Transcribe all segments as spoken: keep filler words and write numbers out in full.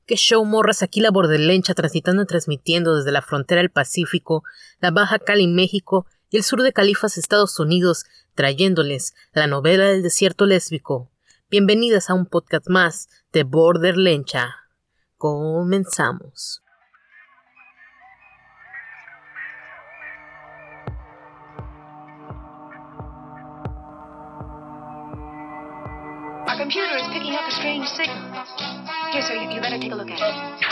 ¿Qué show, morras? Aquí la bordelencha transitando y transmitiendo desde la frontera del Pacífico, la Baja Cali, México y el sur de Califas, Estados Unidos, trayéndoles la novela del desierto lésbico. Bienvenidas a un podcast más de Borderlencha. Comenzamos. Our computer is picking up a strange signal. Here, sir, you, you better take a look at it.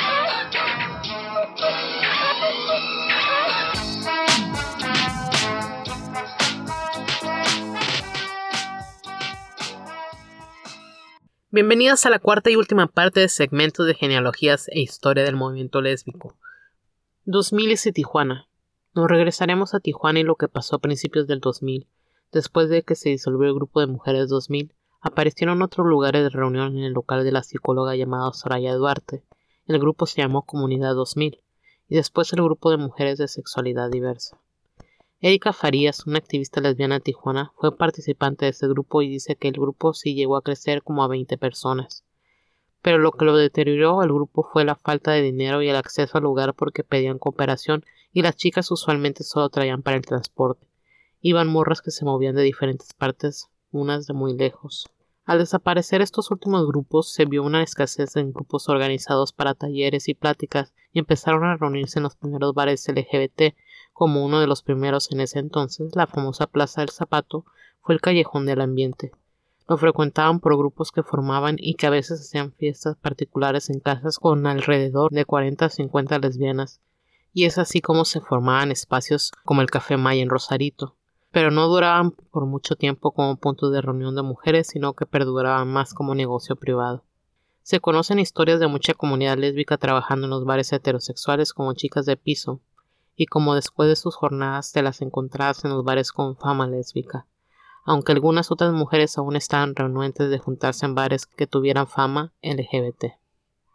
Bienvenidas a la cuarta y última parte de segmentos de genealogías e historia del movimiento lésbico. dos mil y Tijuana. Nos regresaremos a Tijuana y lo que pasó a principios del dos mil. Después de que se disolvió el grupo de Mujeres dos mil, aparecieron otros lugares de reunión en el local de la psicóloga llamada Soraya Duarte. El grupo se llamó Comunidad dos mil, y después el grupo de mujeres de sexualidad diversa. Erika Farías, una activista lesbiana de Tijuana, fue participante de ese grupo y dice que el grupo sí llegó a crecer como a veinte personas. Pero lo que lo deterioró al grupo fue la falta de dinero y el acceso al lugar porque pedían cooperación y las chicas usualmente solo traían para el transporte. Iban morras que se movían de diferentes partes, unas de muy lejos. Al desaparecer estos últimos grupos, se vio una escasez en grupos organizados para talleres y pláticas y empezaron a reunirse en los primeros bares L G B T. Como uno de los primeros en ese entonces, la famosa Plaza del Zapato fue el callejón del ambiente. Lo frecuentaban por grupos que formaban y que a veces hacían fiestas particulares en casas con alrededor de cuarenta a cincuenta lesbianas, y es así como se formaban espacios como el Café Maya en Rosarito. Pero no duraban por mucho tiempo como puntos de reunión de mujeres, sino que perduraban más como negocio privado. Se conocen historias de mucha comunidad lésbica trabajando en los bares heterosexuales como chicas de piso, y como después de sus jornadas te las encontrabas en los bares con fama lésbica, aunque algunas otras mujeres aún estaban renuentes de juntarse en bares que tuvieran fama L G B T.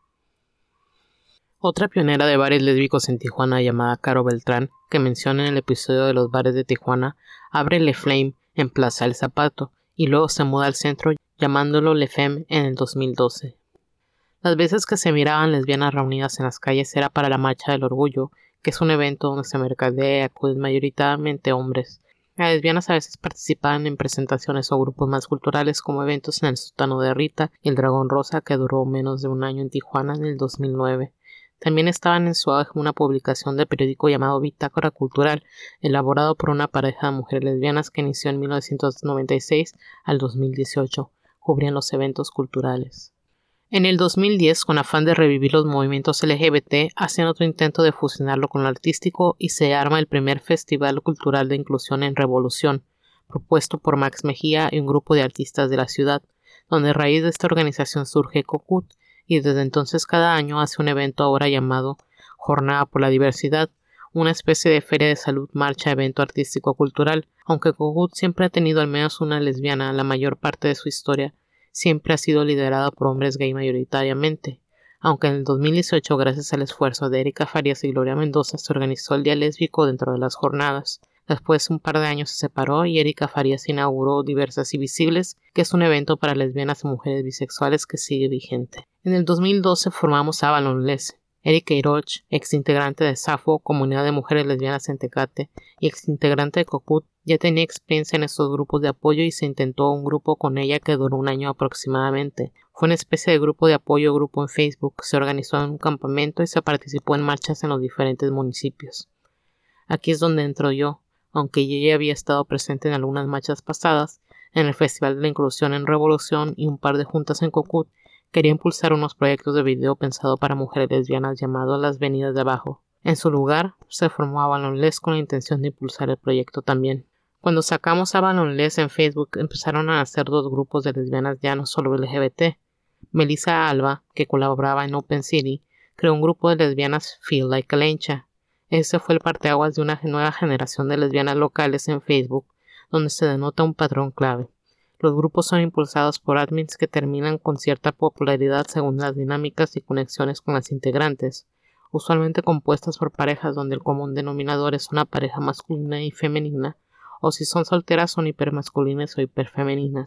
Otra pionera de bares lésbicos en Tijuana llamada Caro Beltrán, que menciona en el episodio de los bares de Tijuana, abre Le Flame en Plaza El Zapato y luego se muda al centro llamándolo Le Femme en el dos mil doce. Las veces que se miraban lesbianas reunidas en las calles era para la Marcha del Orgullo, que es un evento donde se mercadea y acuden mayoritariamente hombres. Las lesbianas a veces participaban en presentaciones o grupos más culturales como eventos en el Sótano de Rita y el Dragón Rosa, que duró menos de un año en Tijuana en el dos mil nueve. También estaban en su auge una publicación de periódico llamado Bitácora Cultural, elaborado por una pareja de mujeres lesbianas que inició en mil novecientos noventa y seis al dos mil dieciocho. Cubrían los eventos culturales. En el dos mil diez, con afán de revivir los movimientos L G B T, hacen otro intento de fusionarlo con lo artístico y se arma el primer Festival Cultural de Inclusión en Revolución, propuesto por Max Mejía y un grupo de artistas de la ciudad, donde a raíz de esta organización surge COCUT, y desde entonces cada año hace un evento ahora llamado Jornada por la Diversidad, una especie de feria de salud marcha evento artístico-cultural. Aunque COCUT siempre ha tenido al menos una lesbiana la mayor parte de su historia, siempre ha sido liderada por hombres gay mayoritariamente, aunque en el dos mil dieciocho, gracias al esfuerzo de Erika Farías y Gloria Mendoza, se organizó el Día Lésbico dentro de las jornadas. Después, un par de años se separó y Erika Farías inauguró Diversas y Visibles, que es un evento para lesbianas y mujeres bisexuales que sigue vigente. En el dos mil doce formamos Avalon Les. Erika Iroch, exintegrante de SAFO, Comunidad de Mujeres Lesbianas en Tecate, y exintegrante de COCUT, ya tenía experiencia en estos grupos de apoyo y se intentó un grupo con ella que duró un año aproximadamente. Fue una especie de grupo de apoyo grupo en Facebook, se organizó en un campamento y se participó en marchas en los diferentes municipios. Aquí es donde entro yo, aunque yo ya había estado presente en algunas marchas pasadas, en el Festival de la Inclusión en Revolución y un par de juntas en COCUT. Quería impulsar unos proyectos de video pensado para mujeres lesbianas llamado Las Venidas de Abajo. En su lugar, se formó Avalon Les con la intención de impulsar el proyecto también. Cuando sacamos Avalon Les en Facebook, empezaron a nacer dos grupos de lesbianas ya no solo L G B T. Melissa Alba, que colaboraba en Open City, creó un grupo de lesbianas Feel Like a Lencha. Ese fue el parteaguas de una nueva generación de lesbianas locales en Facebook, donde se denota un patrón clave. Los grupos son impulsados por admins que terminan con cierta popularidad según las dinámicas y conexiones con las integrantes, usualmente compuestas por parejas donde el común denominador es una pareja masculina y femenina, o si son solteras son hipermasculinas o hiperfemeninas.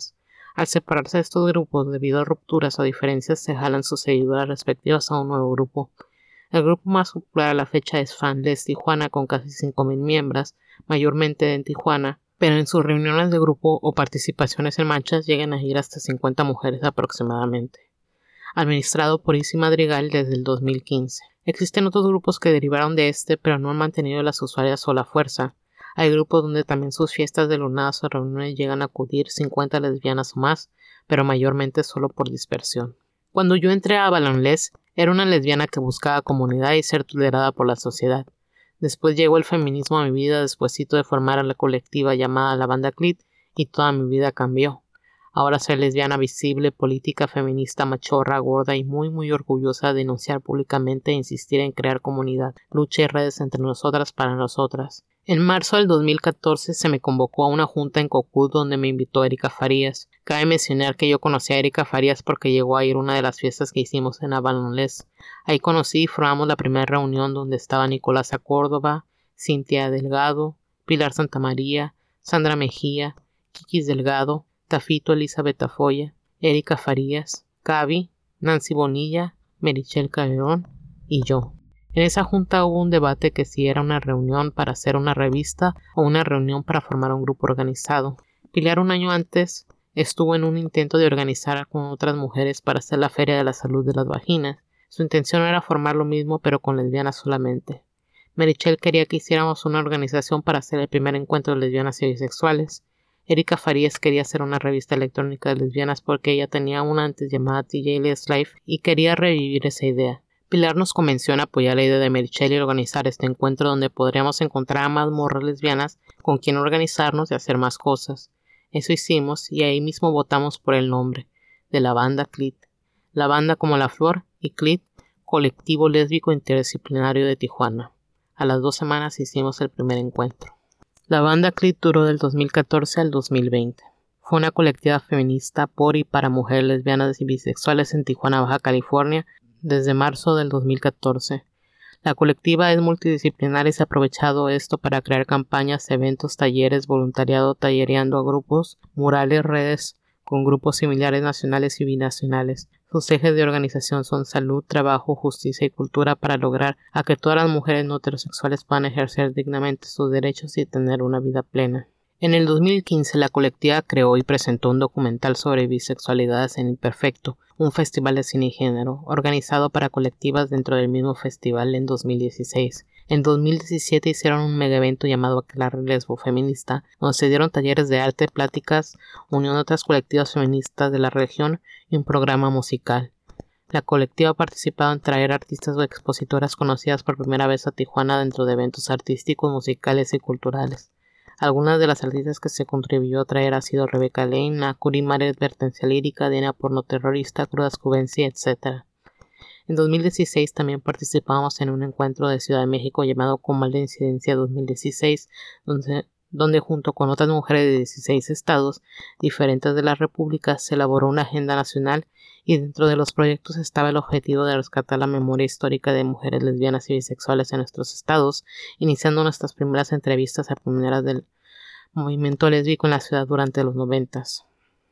Al separarse de estos grupos debido a rupturas o diferencias, se jalan sus seguidoras respectivas a un nuevo grupo. El grupo más popular a la fecha es Fanless Tijuana, con casi cinco mil miembros, mayormente en Tijuana, pero en sus reuniones de grupo o participaciones en marchas llegan a ir hasta cincuenta mujeres aproximadamente. Administrado por Izzy Madrigal desde el dos mil quince. Existen otros grupos que derivaron de este, pero no han mantenido las usuarias o la fuerza. Hay grupos donde también sus fiestas de lunadas o reuniones llegan a acudir cincuenta lesbianas o más, pero mayormente solo por dispersión. Cuando yo entré a Avalonless, era una lesbiana que buscaba comunidad y ser tolerada por la sociedad. Después llegó el feminismo a mi vida despuesito de formar a la colectiva llamada La Banda Clit, y toda mi vida cambió. Ahora soy lesbiana visible, política, feminista, machorra, gorda y muy muy orgullosa de denunciar públicamente e insistir en crear comunidad, lucha y redes entre nosotras para nosotras. En marzo del dos mil catorce se me convocó a una junta en Cocut donde me invitó Erika Farías. Cabe mencionar que yo conocí a Erika Farías porque llegó a ir a una de las fiestas que hicimos en Avalonless. Ahí conocí y formamos la primera reunión donde estaba Nicolasa Córdoba, Cintia Delgado, Pilar Santamaría, Sandra Mejía, Kikis Delgado, Tafito Elizabeth Tafoya, Erika Farías, Cavi, Nancy Bonilla, Merichel Calderón y yo. En esa junta hubo un debate que si era una reunión para hacer una revista o una reunión para formar un grupo organizado. Pilar un año antes estuvo en un intento de organizar con otras mujeres para hacer la Feria de la Salud de las Vaginas. Su intención era formar lo mismo pero con lesbianas solamente. Merichel quería que hiciéramos una organización para hacer el primer encuentro de lesbianas y bisexuales. Erika Farías quería hacer una revista electrónica de lesbianas porque ella tenía una antes llamada T J Les Life y quería revivir esa idea. Pilar nos convenció en apoyar la idea de Merichel y organizar este encuentro donde podríamos encontrar a más morras lesbianas con quien organizarnos y hacer más cosas. Eso hicimos y ahí mismo votamos por el nombre de la banda Clit. La banda como la flor y Clit, colectivo lésbico interdisciplinario de Tijuana. A las dos semanas hicimos el primer encuentro. La banda Clit duró del dos mil catorce al dos mil veinte. Fue una colectiva feminista por y para mujeres lesbianas y bisexuales en Tijuana, Baja California, desde marzo del dos mil catorce. La colectiva es multidisciplinar y se ha aprovechado esto para crear campañas, eventos, talleres, voluntariado, tallereando a grupos, murales, redes con grupos similares nacionales y binacionales. Sus ejes de organización son salud, trabajo, justicia y cultura para lograr a que todas las mujeres no heterosexuales puedan ejercer dignamente sus derechos y tener una vida plena. En el dos mil quince la colectiva creó y presentó un documental sobre bisexualidades en Imperfecto, un festival de cine y género, organizado para colectivas dentro del mismo festival en dos mil dieciséis. En dos mil diecisiete hicieron un mega evento llamado Aquelarre Lesbo Feminista, donde se dieron talleres de arte, pláticas, unión de otras colectivas feministas de la región y un programa musical. La colectiva ha participado en traer artistas o expositoras conocidas por primera vez a Tijuana dentro de eventos artísticos, musicales y culturales. Algunas de las artistas que se contribuyó a traer ha sido Rebeca Lane, Nakuri, María Advertencia Lírica, Diana Porno Terrorista, Crudas Cubensi, etcétera. En dos mil dieciséis también participamos en un encuentro de Ciudad de México llamado Comal de Incidencia dos mil dieciséis, donde, donde junto con otras mujeres de dieciséis estados diferentes de la República se elaboró una agenda nacional y dentro de los proyectos estaba el objetivo de rescatar la memoria histórica de mujeres lesbianas y bisexuales en nuestros estados, iniciando nuestras primeras entrevistas a pioneras del movimiento lésbico en la ciudad durante los noventas.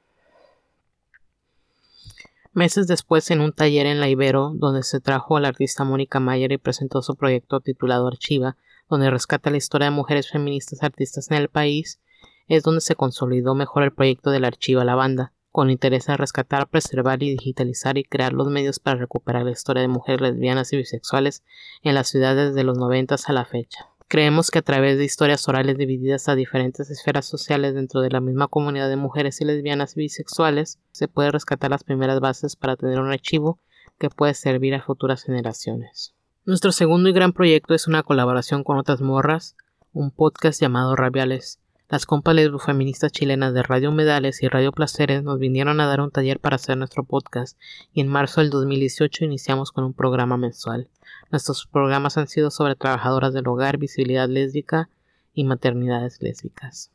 Meses después, en un taller en la Ibero, donde se trajo a la artista Mónica Mayer y presentó su proyecto titulado Archiva, donde rescata la historia de mujeres feministas artistas en el país, es donde se consolidó mejor el proyecto del Archiva La Banda, con interés en rescatar, preservar y digitalizar y crear los medios para recuperar la historia de mujeres lesbianas y bisexuales en la ciudad desde los noventas a la fecha. Creemos que a través de historias orales divididas a diferentes esferas sociales dentro de la misma comunidad de mujeres y lesbianas y bisexuales, se puede rescatar las primeras bases para tener un archivo que puede servir a futuras generaciones. Nuestro segundo y gran proyecto es una colaboración con otras morras, un podcast llamado Rabiales. Las compas lesbofeministas chilenas de Radio Humedales y Radio Placeres nos vinieron a dar un taller para hacer nuestro podcast y en marzo del dos mil dieciocho iniciamos con un programa mensual. Nuestros programas han sido sobre trabajadoras del hogar, visibilidad lésbica y maternidades lésbicas.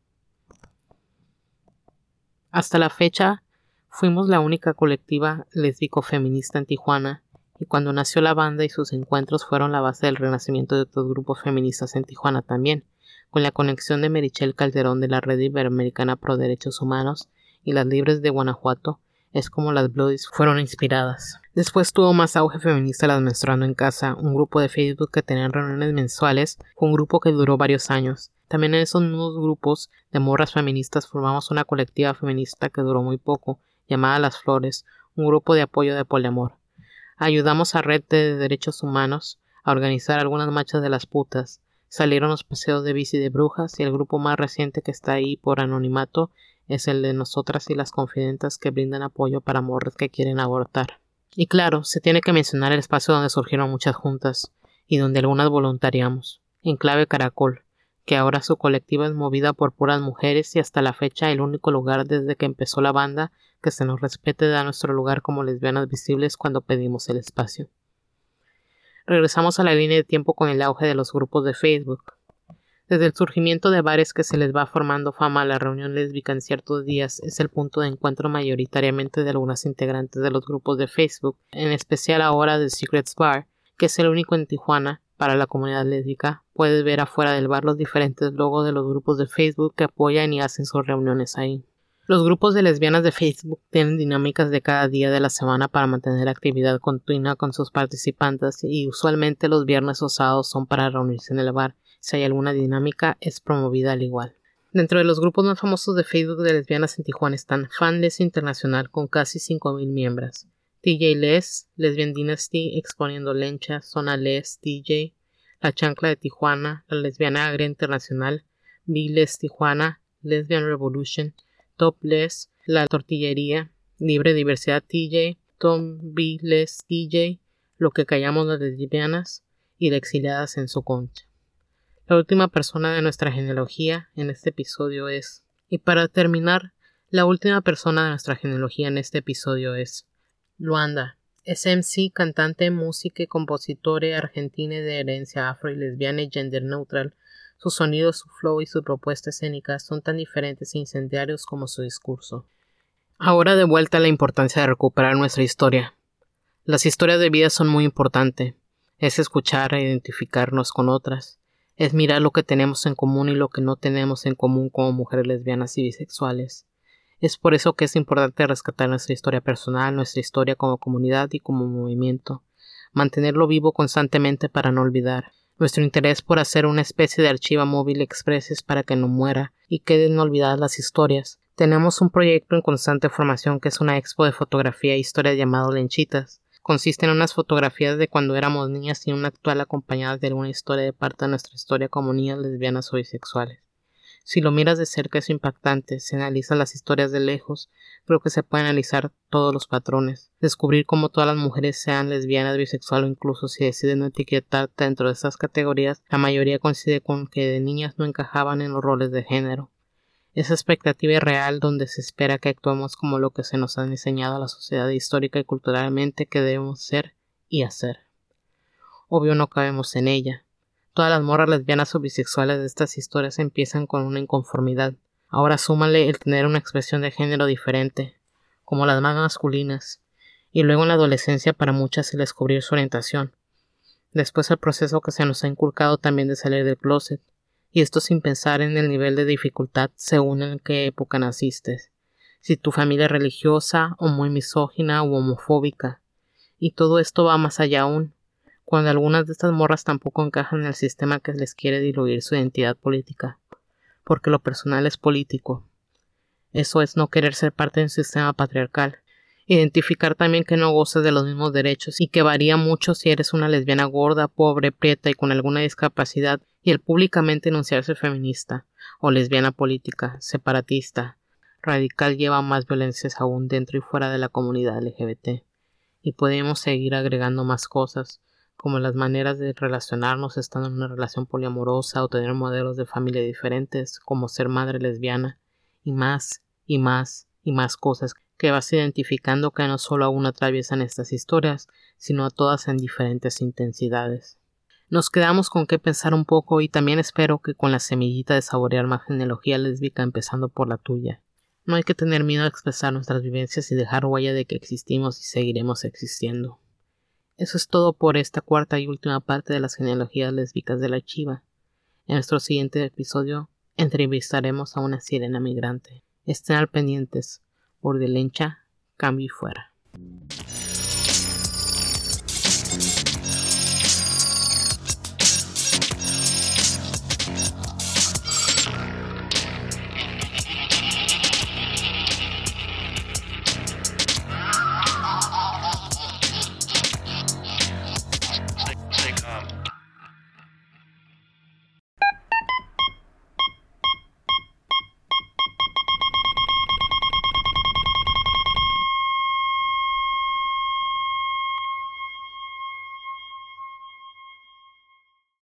Hasta la fecha, fuimos la única colectiva lésbico-feminista en Tijuana y cuando nació la banda y sus encuentros fueron la base del renacimiento de otros grupos feministas en Tijuana también, con la conexión de Merichel Calderón de la Red Iberoamericana Pro Derechos Humanos y las libres de Guanajuato es como las Bloodies fueron inspiradas. Después tuvo más auge feminista las Menstruando en Casa, un grupo de Facebook que tenía reuniones mensuales, fue un grupo que duró varios años. También en esos mismos grupos de morras feministas formamos una colectiva feminista que duró muy poco, llamada Las Flores, un grupo de apoyo de poliamor. Ayudamos a Red de Derechos Humanos a organizar algunas marchas de las putas. Salieron los paseos de bici de brujas y el grupo más reciente que está ahí por anonimato es el de Nosotras y las Confidentas, que brindan apoyo para morras que quieren abortar. Y claro, se tiene que mencionar el espacio donde surgieron muchas juntas y donde algunas voluntariamos. Enclave Caracol, que ahora su colectiva es movida por puras mujeres y hasta la fecha el único lugar desde que empezó la banda que se nos respete da nuestro lugar como lesbianas visibles cuando pedimos el espacio. Regresamos a la línea de tiempo con el auge de los grupos de Facebook. Desde el surgimiento de bares que se les va formando fama a la reunión lésbica en ciertos días es el punto de encuentro mayoritariamente de algunas integrantes de los grupos de Facebook, en especial ahora de Secrets Bar, que es el único en Tijuana para la comunidad lésbica. Puedes ver afuera del bar los diferentes logos de los grupos de Facebook que apoyan y hacen sus reuniones ahí. Los grupos de lesbianas de Facebook tienen dinámicas de cada día de la semana para mantener actividad continua con sus participantes y usualmente los viernes o sábados son para reunirse en el bar. Si hay alguna dinámica, es promovida al igual. Dentro de los grupos más famosos de Facebook de lesbianas en Tijuana están Fan Les Internacional con casi cinco mil miembros, T J Les, Lesbian Dynasty exponiendo lencha, Zona Les, T J, La Chancla de Tijuana, La Lesbiana Agria Internacional, Big Les Tijuana, Lesbian Revolution, Top Les, La Tortillería, Libre Diversidad T J, Tom B. Les T J, Lo que callamos las lesbianas y de Exiliadas en su concha. La última persona de nuestra genealogía en este episodio es... Y para terminar, la última persona de nuestra genealogía en este episodio es... Luanda. Es M C, cantante, música y compositora argentina de herencia afro y lesbiana y gender neutral. Su sonido, su flow y su propuesta escénica son tan diferentes e incendiarios como su discurso. Ahora de vuelta a la importancia de recuperar nuestra historia. Las historias de vida son muy importantes. Es escuchar e identificarnos con otras. Es mirar lo que tenemos en común y lo que no tenemos en común como mujeres lesbianas y bisexuales. Es por eso que es importante rescatar nuestra historia personal, nuestra historia como comunidad y como movimiento. Mantenerlo vivo constantemente para no olvidar. Nuestro interés por hacer una especie de archivo móvil expreses para que no muera y queden olvidadas las historias. Tenemos un proyecto en constante formación que es una expo de fotografía e historia llamado Lenchitas. Consiste en unas fotografías de cuando éramos niñas y una actual acompañadas de alguna historia de parte de nuestra historia como niñas lesbianas o bisexuales. Si lo miras de cerca es impactante, si analizas las historias de lejos, creo que se pueden analizar todos los patrones, descubrir cómo todas las mujeres sean lesbianas, bisexuales o incluso si deciden no etiquetar dentro de estas categorías, la mayoría coincide con que de niñas no encajaban en los roles de género. Esa expectativa es real donde se espera que actuemos como lo que se nos ha enseñado a la sociedad histórica y culturalmente que debemos ser y hacer. Obvio no cabemos en ella. Todas las morras lesbianas o bisexuales de estas historias empiezan con una inconformidad. Ahora súmale el tener una expresión de género diferente, como las más masculinas, y luego en la adolescencia para muchas el descubrir su orientación. Después el proceso que se nos ha inculcado también de salir del closet. Y esto sin pensar en el nivel de dificultad según en qué época naciste. Si tu familia es religiosa o muy misógina o homofóbica. Y todo esto va más allá aún, cuando algunas de estas morras tampoco encajan en el sistema que les quiere diluir su identidad política. Porque lo personal es político. Eso es no querer ser parte de un sistema patriarcal. Identificar también que no gozas de los mismos derechos y que varía mucho si eres una lesbiana gorda, pobre, prieta y con alguna discapacidad, y el públicamente enunciarse feminista, o lesbiana política, separatista, radical lleva más violencias aún dentro y fuera de la comunidad L G B T. Y podemos seguir agregando más cosas, como las maneras de relacionarnos estando en una relación poliamorosa o tener modelos de familia diferentes, como ser madre lesbiana, y más, y más, y más cosas que vas identificando que no solo aún atraviesan estas historias, sino a todas en diferentes intensidades. Nos quedamos con qué pensar un poco y también espero que con la semillita de saborear más genealogía lésbica empezando por la tuya. No hay que tener miedo a expresar nuestras vivencias y dejar huella de que existimos y seguiremos existiendo. Eso es todo por esta cuarta y última parte de las genealogías lésbicas de la Chiva. En nuestro siguiente episodio entrevistaremos a una sirena migrante. Estén al pendientes. Urdelencha, cambio y fuera.